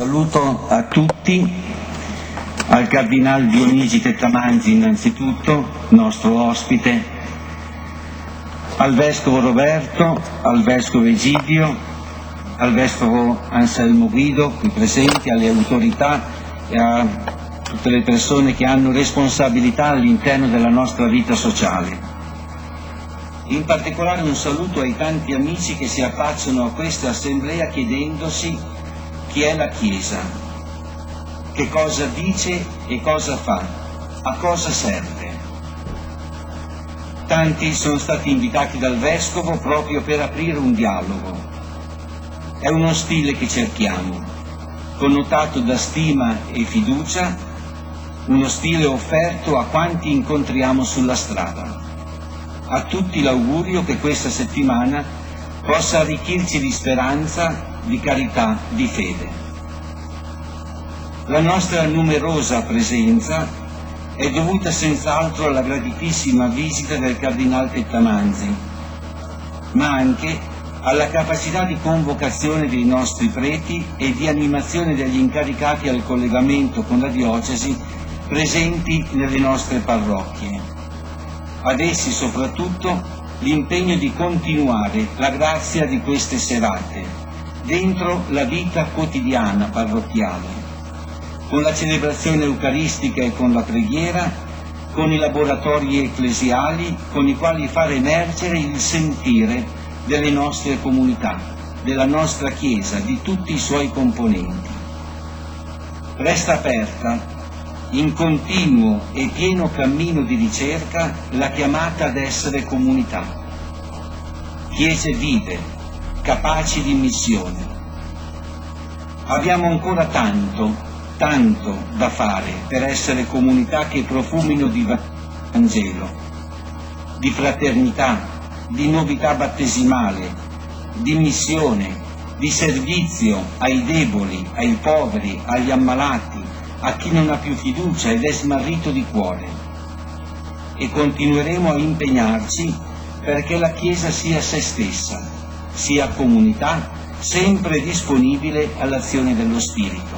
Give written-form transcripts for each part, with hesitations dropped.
Saluto a tutti, al Cardinal Dionigi Tettamanzi innanzitutto, nostro ospite, al Vescovo Roberto, al Vescovo Egidio, al Vescovo Anselmo Guido qui presenti, alle autorità e a tutte le persone che hanno responsabilità all'interno della nostra vita sociale. In particolare un saluto ai tanti amici che si affacciano a questa assemblea chiedendosi chi è la Chiesa, che cosa dice e cosa fa, a cosa serve. Tanti sono stati invitati dal Vescovo proprio per aprire un dialogo. È uno stile che cerchiamo, connotato da stima e fiducia, uno stile offerto a quanti incontriamo sulla strada. A tutti l'augurio che questa settimana possa arricchirci di speranza, di carità, di fede. La nostra numerosa presenza è dovuta senz'altro alla graditissima visita del Cardinal Tettamanzi, ma anche alla capacità di convocazione dei nostri preti e di animazione degli incaricati al collegamento con la diocesi presenti nelle nostre parrocchie. Ad essi soprattutto l'impegno di continuare la grazia di queste serate dentro la vita quotidiana parrocchiale, con la celebrazione eucaristica e con la preghiera, con i laboratori ecclesiali con i quali far emergere il sentire delle nostre comunità, della nostra Chiesa, di tutti i suoi componenti. Resta aperta, in continuo e pieno cammino di ricerca, la chiamata ad essere comunità. Chiese vive, capaci di missione. Abbiamo ancora tanto da fare per essere comunità che profumino di Vangelo, di fraternità, di novità battesimale, di missione, di servizio ai deboli, ai poveri, agli ammalati, a chi non ha più fiducia ed è smarrito di cuore. E continueremo a impegnarci perché la Chiesa sia se stessa, sia comunità sempre disponibile all'azione dello Spirito.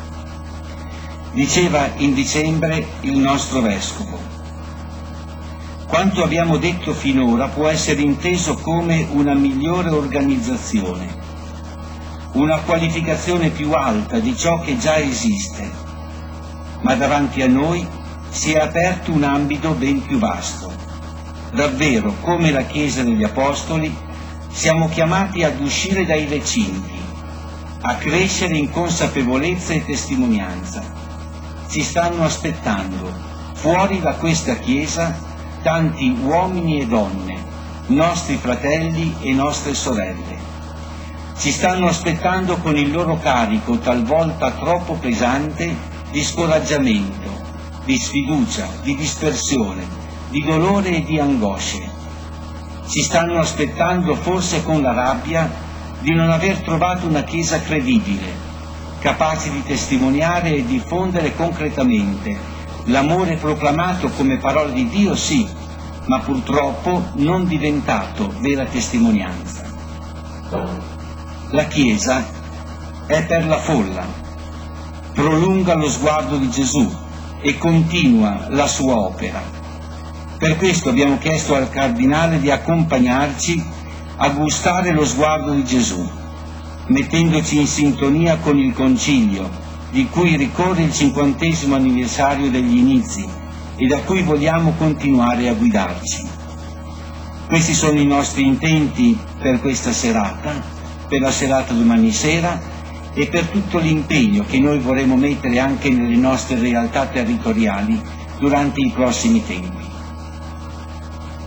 Diceva in dicembre il nostro Vescovo: quanto abbiamo detto finora può essere inteso come una migliore organizzazione, una qualificazione più alta di ciò che già esiste, ma davanti a noi si è aperto un ambito ben più vasto. Davvero, come la Chiesa degli Apostoli, siamo chiamati ad uscire dai recinti, a crescere in consapevolezza e testimonianza. Ci stanno aspettando, fuori da questa Chiesa, tanti uomini e donne, nostri fratelli e nostre sorelle. Ci stanno aspettando con il loro carico, talvolta troppo pesante, di scoraggiamento, di sfiducia, di dispersione, di dolore e di angosce. Ci stanno aspettando forse con la rabbia di non aver trovato una Chiesa credibile, capace di testimoniare e diffondere concretamente l'amore proclamato come parola di Dio, sì, ma purtroppo non diventato vera testimonianza. La Chiesa è per la folla, prolunga lo sguardo di Gesù e continua la sua opera. Per questo abbiamo chiesto al Cardinale di accompagnarci a gustare lo sguardo di Gesù, mettendoci in sintonia con il Concilio, di cui ricorre il 50° anniversario degli inizi e da cui vogliamo continuare a guidarci. Questi sono i nostri intenti per questa serata, per la serata domani sera e per tutto l'impegno che noi vorremmo mettere anche nelle nostre realtà territoriali durante i prossimi tempi.